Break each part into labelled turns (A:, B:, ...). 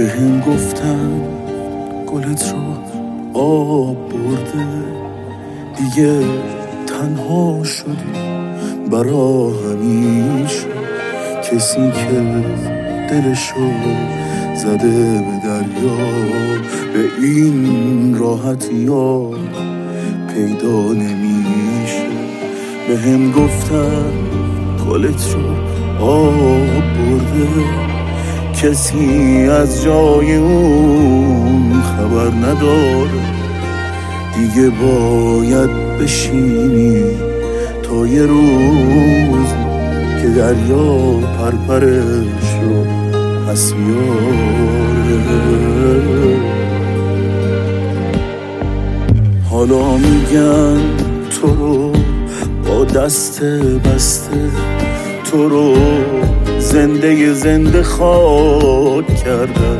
A: بهم گفتن گلت رو آب برده، دیگه تنها شدی برا همیشه. کسی که دلشو زده به دریا به این راحتی ها پیدا نمیشه. بهم گفتن گلت رو آب برده، کسی از جای اون خبر نداره. دیگه باید بشینی تا یه روز که دریا پرپرش رو پس بیاره. حالا میگن تو رو با دست بسته، تو رو زنده خاک کردن.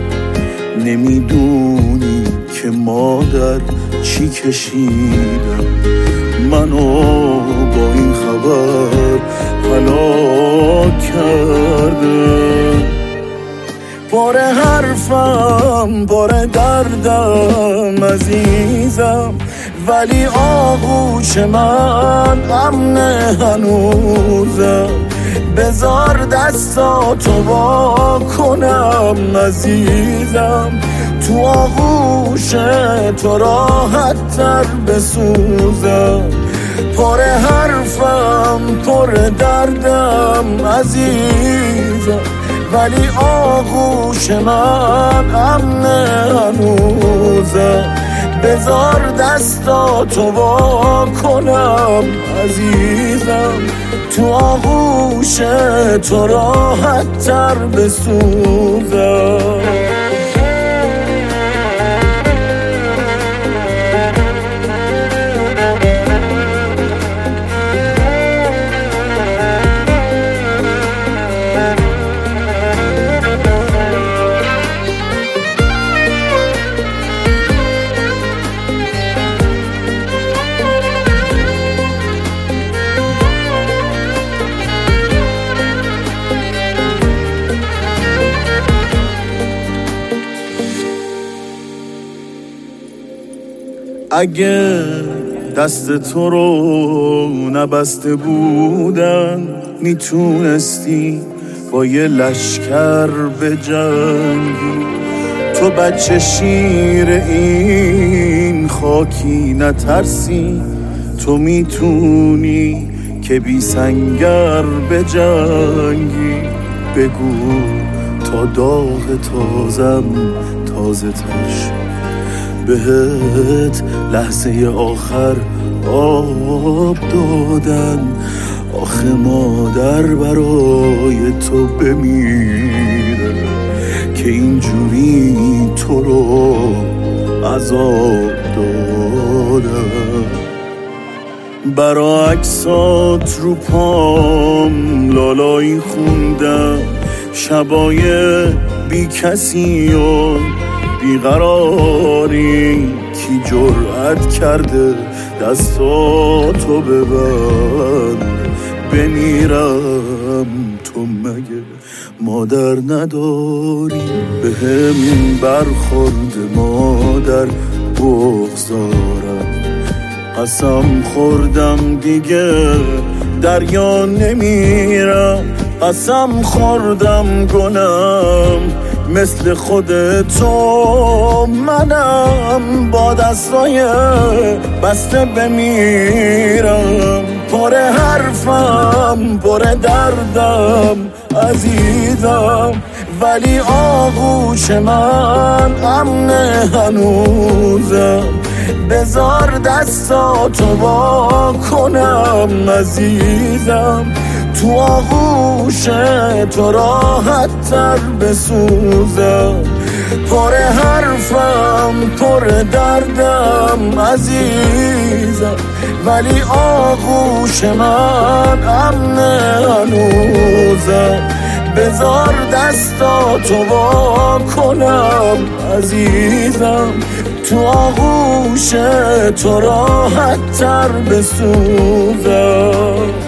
A: نمیدونی که مادر چی کشیدم، منو با این خبر هلاک کرده. پر حرفم پر دردم عزیزم، ولی آغوش من امن هنوزم. بذار دستاتو وا کنم عزیزم، تو آغوش تو راحت تر بسوزم. پر حرفم پر دردم عزیزم، ولی آغوش من امن هنوزم. بذار دستاتو وا کنم عزیزم، تو آغوش تو راحت تر بسوزم. اگه دست تو رو نبسته بودن، میتونستی با یه لشکر بجنگی. تو بچه شیر این خاکی نترسی، تو میتونی که بی سنگر بجنگی. بگو تا داغ تازم تازه تر، بهت لحظه آخر آب دادن. آخه مادر برای تو بمیره که اینجوری تو رو عذاب دادن. برا عکسات رو پام لالایی خوندم، شبای بی کسی و بیقراری. کی جرأت کرده دستاتو ببند بمیرم؟ تو مگه مادر نداری؟ بهم برخورد مادر بغضارم، قسم خوردم دیگه دریا نمیرم. قسم خوردم گنم مثل خودتو منم، با دستای بسته بمیرم. پر حرفم پر دردم عزیزم، ولی آغوش من امن هنوزم. بذار دستاتو وا کنم عزیزم، تو آغوش تو راحت تر بسوزم. پر حرفم پر دردم عزیزم، ولی آغوش من امن هنوزم. بذار دستاتو وا کنم عزیزم، تو آغوش تو راحت تر بسوزم.